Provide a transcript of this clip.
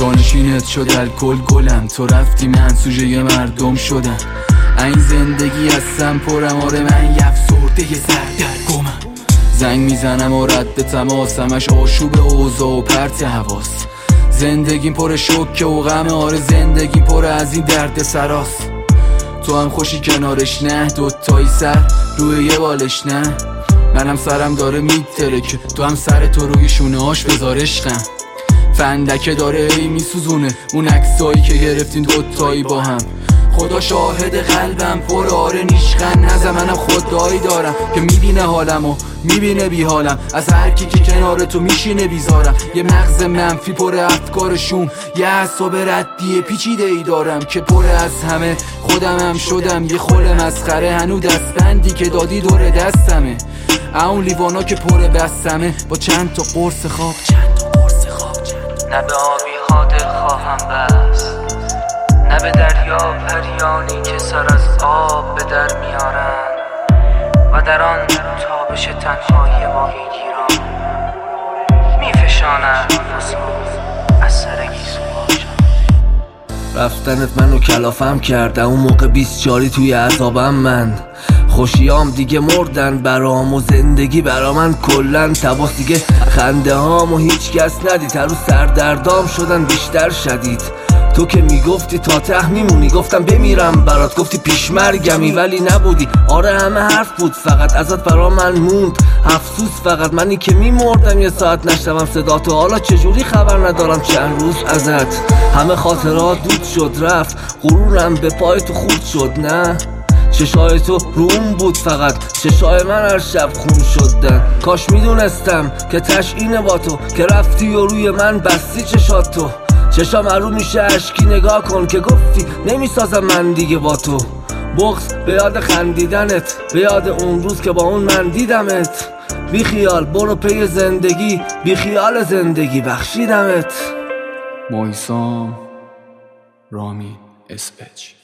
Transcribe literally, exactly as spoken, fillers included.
جانشینت شد الکل گلم، تو رفتی من سوژه مردم شدم. این زندگی هستم پرم، آره من یفسرده یه سردرگمم. زنگ میزنم و رد تماس، همش آشوب اوضاع و پرت حواس. زندگیم پر شوکه و غم، آره زندگی پر از این درد سراست. تو هم خوشی کنارش نه، دوتایی سر روی یه بالش نه. منم سرم داره میترکه، تو هم سر تو روی شونه هاش بذار عشقم. فندکه داره ای میسوزونه اون عکسایی که گرفتین دوتایی با هم. خدا شاهد قلبم پر آره نیشخن نزه، منم خدایی دارم که میبینه حالم و میبینه بی حالم. از هر کی که کنار تو میشینه بیزارم. یه مغز منفی پر افکارشون، یه اعصاب ردیه پیچیده ای دارم که پر از همه خودم هم شدم. یه خل مسخره هنو دستبندی که دادی دور دستمه. اون لیوانا که پر بستمه با چند تا قرص خواب، چند تا قرص خواب. نه به آبی ها دل خواهم بست، نه به دریا پریانی که سر از آب به در میارن و در آن تابش تنهایی ماهی گیران میفشانن از سر گیسو. رفتنت منو کلافم کرده، اون موقع بیست جاری توی عذابم من. خوشیام دیگه مردن برام و زندگی برا من کلن تباس. دیگه خنده هامو هیچ کس ندید، هر روز سردردام شدن بیشتر شدید. تو که میگفتی تا ته میمونی، گفتم بمیرم برات، گفتی پیشمرگمی ولی نبودی. آره همه حرف بود فقط ازت برا من موند افسوس. فقط منی که میمردم یه ساعت نشنوم صدا تو. حالا چجوری خبر ندارم چند روز ازت. همه خاطرات دود شد رفت، غرورم به پای تو خورد شد. نه چشای تو روم بود فقط، چشای من هر شب خون شدن. کاش میدونستم که تش اینه با تو، که رفتی و روی من بستی چشات تو. چشام ارو میشه اشکی، نگاه کن که گفتی نمیسازم من دیگه با تو. بغض به یاد خندیدنت، به یاد اون روز که با اون من دیدمت. بی خیال برو پی زندگی، بی خیال زندگی بخشیدمت. مایسام رامی اس اچ